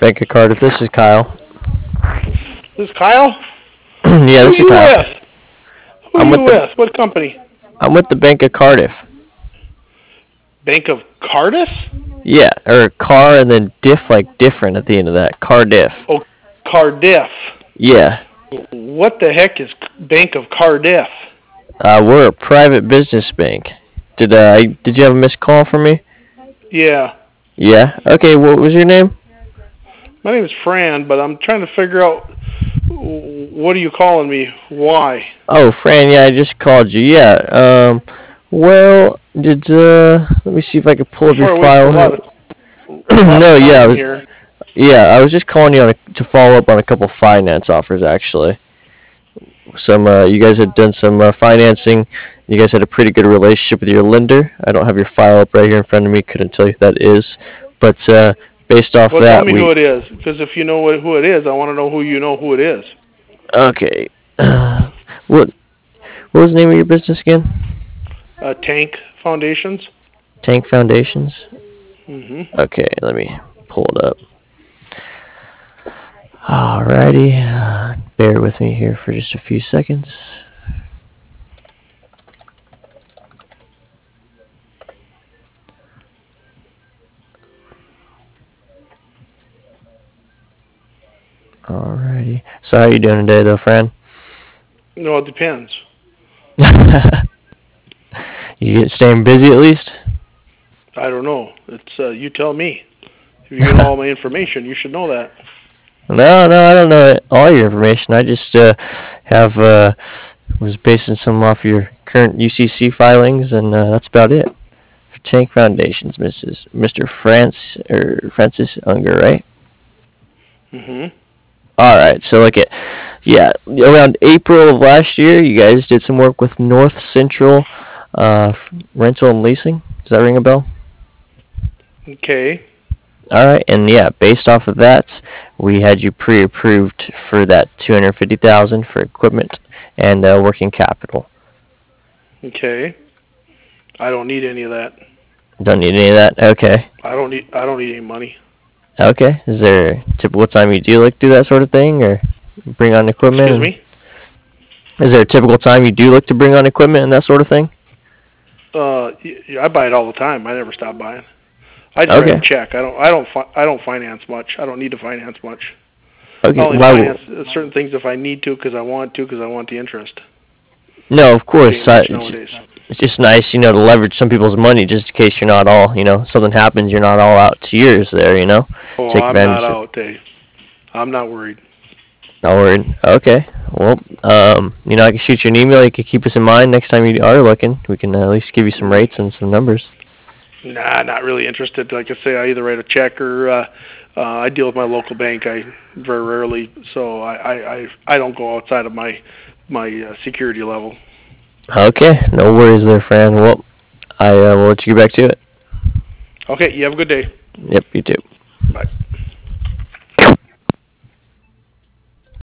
Bank of Cardiff. This is Kyle. This is Kyle? Yeah, Who this is you Kyle. with? Who I'm you with the with? What company? I'm with the Bank of Cardiff. Bank of Cardiff? Yeah, or car and then diff like different at the end of that. Cardiff. Oh, Cardiff. Yeah. What the heck is Bank of Cardiff? We're a private business bank. Did you have a missed call from me? Yeah. Yeah. Okay. What was your name? My name is Fran, but I'm trying to figure out what are you calling me? Why? Oh, Fran. Yeah, I just called you. Yeah. Well, let me see if I can pull up your Before I waste a file. lot of No. Yeah. time here. I was just calling you to follow up on a couple finance offers actually. You guys had done some financing. You guys had a pretty good relationship with your lender. I don't have your file up right here in front of me. Couldn't tell you who that is, but based off Well, tell that, me who it is, because if you know who it is, I want to know who you know who it is. okay. What was the name of your business again? Tank Foundations. Tank Foundations. Mm-hmm. Okay, let me pull it up. Alrighty, bear with me here for just a few seconds. Alrighty. So how are you doing today, though, Fran? No, it depends. You staying busy at least? I don't know. It's you tell me. If you get all my information, you should know that. No, I don't know all your information. I just have was basing some off your current UCC filings, and that's about it. For Tank Foundations, Mr. Francis Unger, right? Mm-hmm. All right. So around April of last year, you guys did some work with North Central Rental and Leasing. Does that ring a bell? Okay. All right, and yeah, based off of that, we had you pre-approved for that 250,000 for equipment and working capital. Okay. I don't need any of that. Don't need any of that. Okay. I don't need any money. Okay. Is there a typical time you do like do that sort of thing, or bring on equipment? Excuse And me. is there a typical time you do look to bring on equipment and that sort of thing? I buy it all the time. I never stop buying. I just write a Okay. check. I don't finance much. I don't need to finance much. I Okay. only Why? finance certain things if I need to because I want to because I want the interest. No, of Which course. ain't much nowadays. It's just nice, to leverage some people's money just in case you're not all, something happens, you're not all out to yours there. Oh, Take I'm not advantage of. out there. I'm not worried. Not worried. Okay. Well, I can shoot you an email. You can keep us in mind next time you are looking. We can at least give you some rates and some numbers. Nah, not really interested. Like I say, I either write a check or I deal with my local bank. I very rarely, so I don't go outside of my security level. Okay. No worries there, Fran. Well, I will let you get back to it. Okay, you have a good day. Yep, you too. Bye.